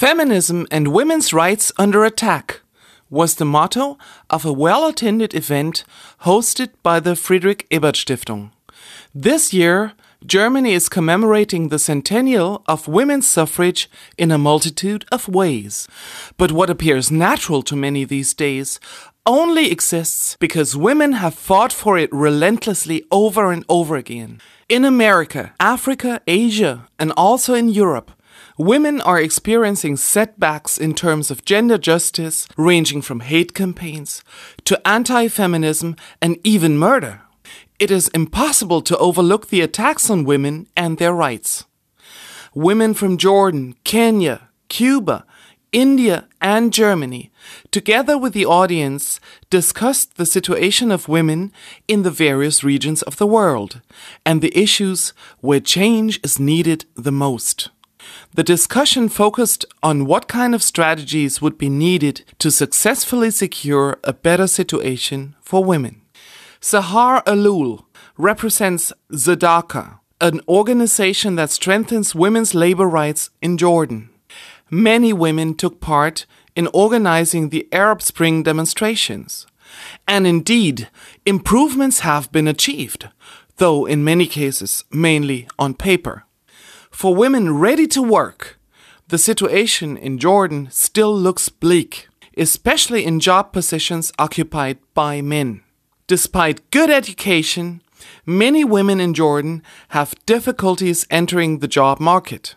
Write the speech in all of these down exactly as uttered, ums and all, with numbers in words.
Feminism and women's rights under attack was the motto of a well-attended event hosted by the Friedrich Ebert Stiftung. This year, Germany is commemorating the centennial of women's suffrage in a multitude of ways. But what appears natural to many these days only exists because women have fought for it relentlessly over and over again. In America, Africa, Asia, and also in Europe, women are experiencing setbacks in terms of gender justice, ranging from hate campaigns to anti-feminism and even murder. It is impossible to overlook the attacks on women and their rights. Women from Jordan, Kenya, Cuba, India, and Germany, together with the audience, discussed the situation of women in the various regions of the world and the issues where change is needed the most. The discussion focused on what kind of strategies would be needed to successfully secure a better situation for women. Sahar Alloul represents Tzedakah, an organization that strengthens women's labor rights in Jordan. Many women took part in organizing the Arab Spring demonstrations. And indeed, improvements have been achieved, though in many cases mainly on paper. For women ready to work, the situation in Jordan still looks bleak, especially in job positions occupied by men. Despite good education, many women in Jordan have difficulties entering the job market.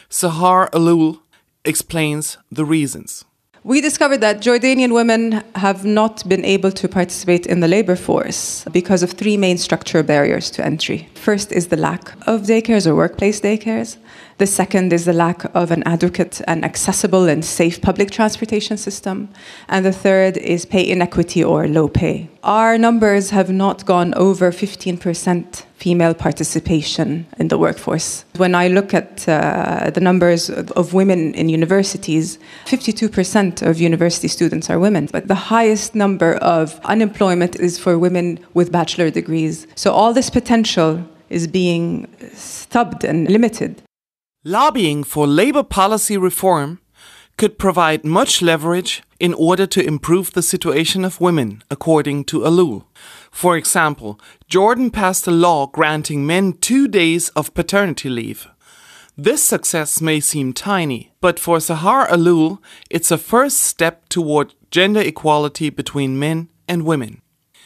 Sahar Alloul explains the reasons. We discovered that Jordanian women have not been able to participate in the labor force because of three main structural barriers to entry. First is the lack of daycares or workplace daycares. The second is the lack of an adequate and accessible and safe public transportation system. And the third is pay inequity or low pay. Our numbers have not gone over fifteen percent female participation in the workforce. When I look at uh, the numbers of, of women in universities, fifty-two percent of university students are women. But the highest number of unemployment is for women with bachelor degrees. So all this potential is being stubbed and limited. Lobbying for labor policy reform could provide much leverage in order to improve the situation of women, according to Alloul. For example, Jordan passed a law granting men two days of paternity leave. This success may seem tiny, but for Sahar Alloul, it's a first step toward gender equality between men and women.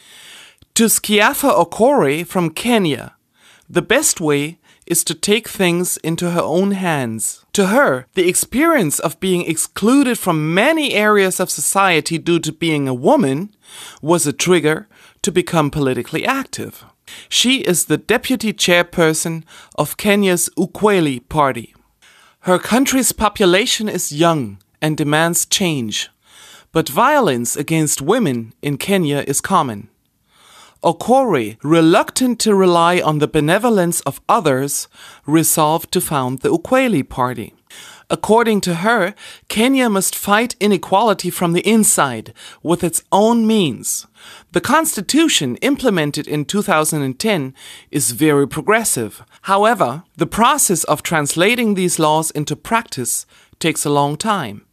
To Skiafa Okore from Kenya, the best way is to take things into her own hands. To her, the experience of being excluded from many areas of society due to being a woman was a trigger to become politically active. She is the deputy chairperson of Kenya's Ukweli Party. Her country's population is young and demands change, but violence against women in Kenya is common. Okore, reluctant to rely on the benevolence of others, resolved to found the Ukweli Party. According to her, Kenya must fight inequality from the inside with its own means. The constitution implemented in two thousand ten is very progressive. However, the process of translating these laws into practice takes a long time.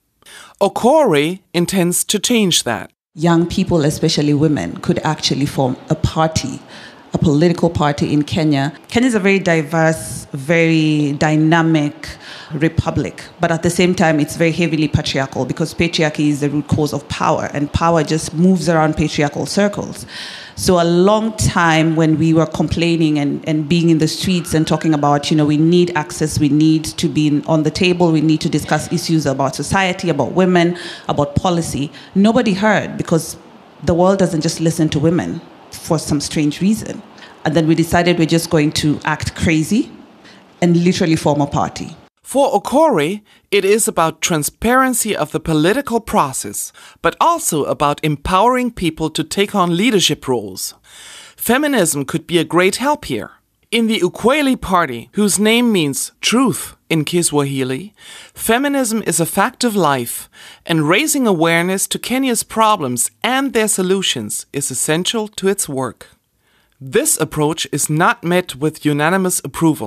Okore intends to change that. Young people, especially women, could actually form a party, a political party in Kenya. Kenya is a very diverse, very dynamic republic, but at the same time, it's very heavily patriarchal because patriarchy is the root cause of power, and power just moves around patriarchal circles. So a long time when we were complaining and, and being in the streets and talking about, you know, we need access, we need to be on the table, we need to discuss issues about society, about women, about policy, nobody heard because the world doesn't just listen to women for some strange reason. And then we decided we're just going to act crazy and literally form a party. For Okore, it is about transparency of the political process, but also about empowering people to take on leadership roles. Feminism could be a great help here. In the Ukweli Party, whose name means truth in Kiswahili, feminism is a fact of life, and raising awareness to Kenya's problems and their solutions is essential to its work. This approach is not met with unanimous approval.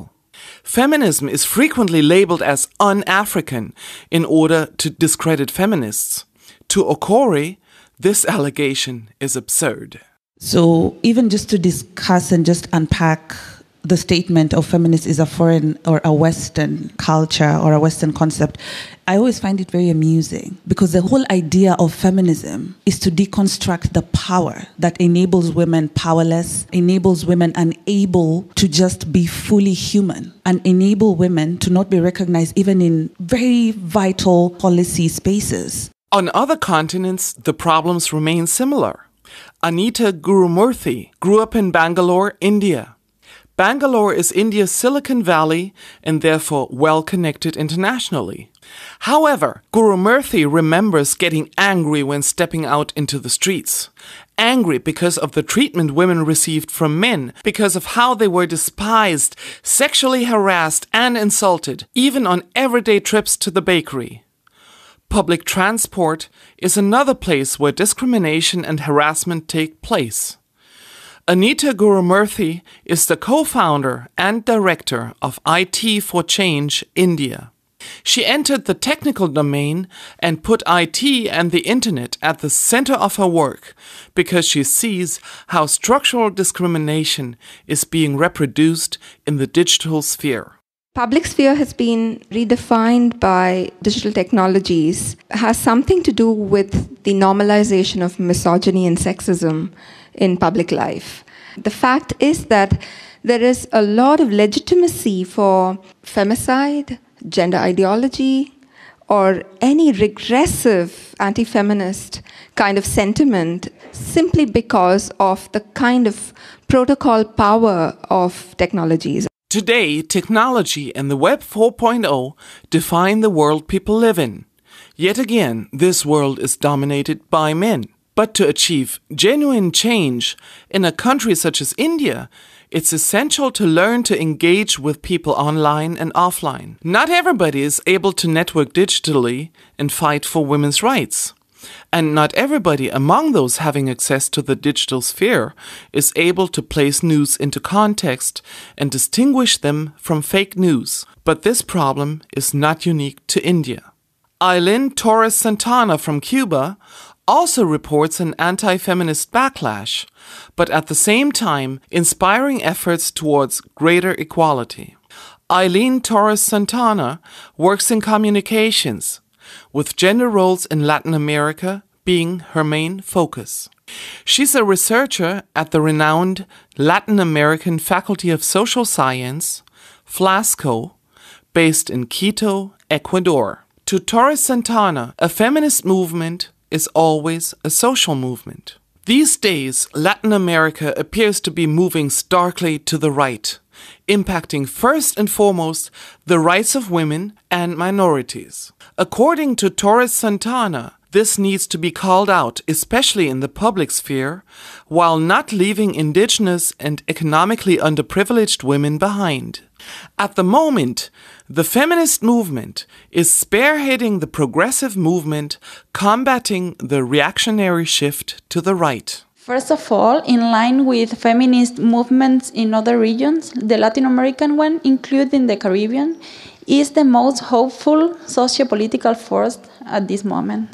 Feminism is frequently labeled as un-African in order to discredit feminists. To Okori, this allegation is absurd. So even just to discuss and just unpack the statement of feminist is a foreign or a Western culture or a Western concept, I always find it very amusing because the whole idea of feminism is to deconstruct the power that enables women powerless, enables women unable to just be fully human, and enable women to not be recognized even in very vital policy spaces. On other continents, the problems remain similar. Anita Gurumurthy grew up in Bangalore, India. Bangalore is India's Silicon Valley and therefore well connected internationally. However, Gurumurthy remembers getting angry when stepping out into the streets. Angry because of the treatment women received from men, because of how they were despised, sexually harassed and insulted, even on everyday trips to the bakery. Public transport is another place where discrimination and harassment take place. Anita Gurumurthy is the co-founder and director of I T for Change India. She entered the technical domain and put I T and the internet at the center of her work because she sees how structural discrimination is being reproduced in the digital sphere. Public sphere has been redefined by digital technologies, has something to do with the normalization of misogyny and sexism in public life. The fact is that there is a lot of legitimacy for femicide, gender ideology, or any regressive anti-feminist kind of sentiment simply because of the kind of protocol power of technologies. Today, technology and the Web four point oh define the world people live in. Yet again, this world is dominated by men. But to achieve genuine change in a country such as India, it's essential to learn to engage with people online and offline. Not everybody is able to network digitally and fight for women's rights. And not everybody among those having access to the digital sphere is able to place news into context and distinguish them from fake news. But this problem is not unique to India. Aylin Torres Santana from Cuba also reports an anti-feminist backlash, but at the same time inspiring efforts towards greater equality. Aylin Torres Santana works in communications, with gender roles in Latin America being her main focus. She's a researcher at the renowned Latin American Faculty of Social Science, FLASCO, based in Quito, Ecuador. To Torres Santana, a feminist movement is always a social movement. These days, Latin America appears to be moving starkly to the right, impacting first and foremost the rights of women and minorities. According to Torres Santana, this needs to be called out, especially in the public sphere, while not leaving indigenous and economically underprivileged women behind. At the moment, the feminist movement is spearheading the progressive movement, combating the reactionary shift to the right. First of all, in line with feminist movements in other regions, the Latin American one, including the Caribbean, is the most hopeful socio-political force at this moment.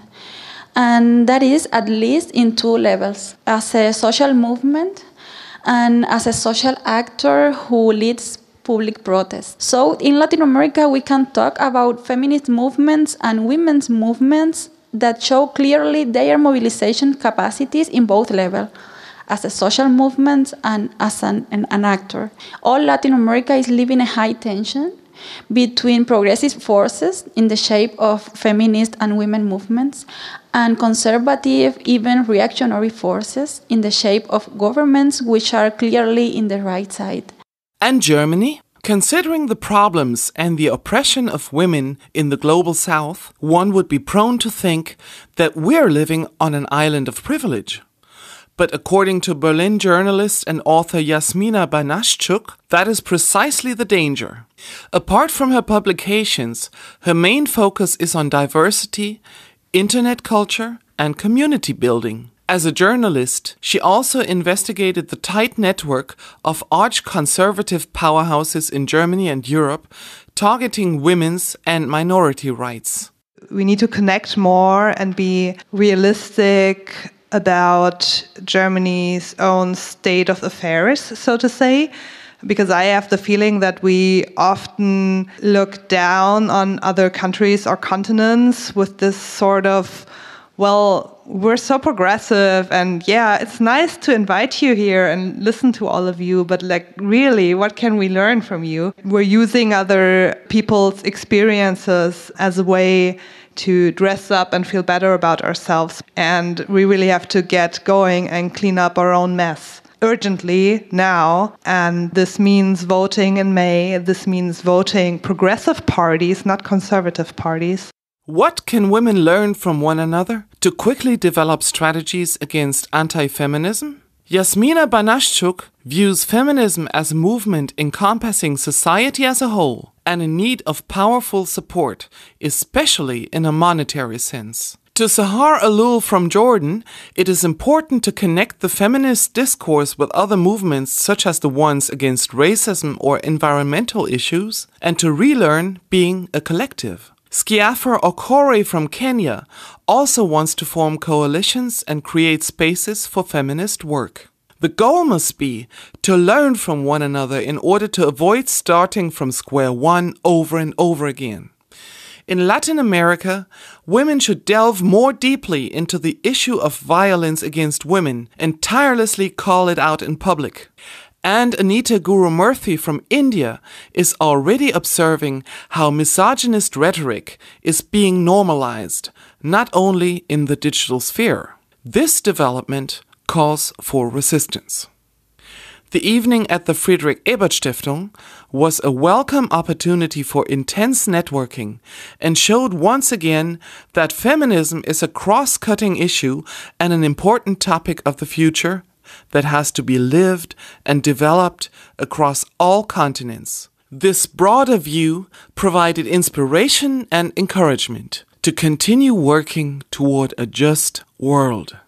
And that is at least in two levels. As a social movement and as a social actor who leads public protests. So in Latin America, we can talk about feminist movements and women's movements that show clearly their mobilization capacities in both levels, as a social movement and as an, an, an actor. All Latin America is living a high tension between progressive forces in the shape of feminist and women movements and conservative, even reactionary forces in the shape of governments which are clearly in the right side. And Germany? Considering the problems and the oppression of women in the global south, one would be prone to think that we're living on an island of privilege. But according to Berlin journalist and author Yasmina Banaschuk, that is precisely the danger. Apart from her publications, her main focus is on diversity, internet culture, and community building. As a journalist, she also investigated the tight network of arch-conservative powerhouses in Germany and Europe, targeting women's and minority rights. We need to connect more and be realistic about Germany's own state of affairs, so to say, because I have the feeling that we often look down on other countries or continents with this sort of, well, we're so progressive and yeah, it's nice to invite you here and listen to all of you, but like really, what can we learn from you? We're using other people's experiences as a way to dress up and feel better about ourselves. And we really have to get going and clean up our own mess urgently now. And this means voting in May. This means voting progressive parties, not conservative parties. What can women learn from one another to quickly develop strategies against anti-feminism? Yasmina Banashchuk views feminism as a movement encompassing society as a whole and in need of powerful support, especially in a monetary sense. To Sahar Alul from Jordan, it is important to connect the feminist discourse with other movements such as the ones against racism or environmental issues, and to relearn being a collective. Skiaffer Okore from Kenya also wants to form coalitions and create spaces for feminist work. The goal must be to learn from one another in order to avoid starting from square one over and over again. In Latin America, women should delve more deeply into the issue of violence against women and tirelessly call it out in public. And Anita Gurumurthy from India is already observing how misogynist rhetoric is being normalized, not only in the digital sphere. This development calls for resistance. The evening at the Friedrich Ebert Stiftung was a welcome opportunity for intense networking and showed once again that feminism is a cross-cutting issue and an important topic of the future that has to be lived and developed across all continents. This broader view provided inspiration and encouragement to continue working toward a just world.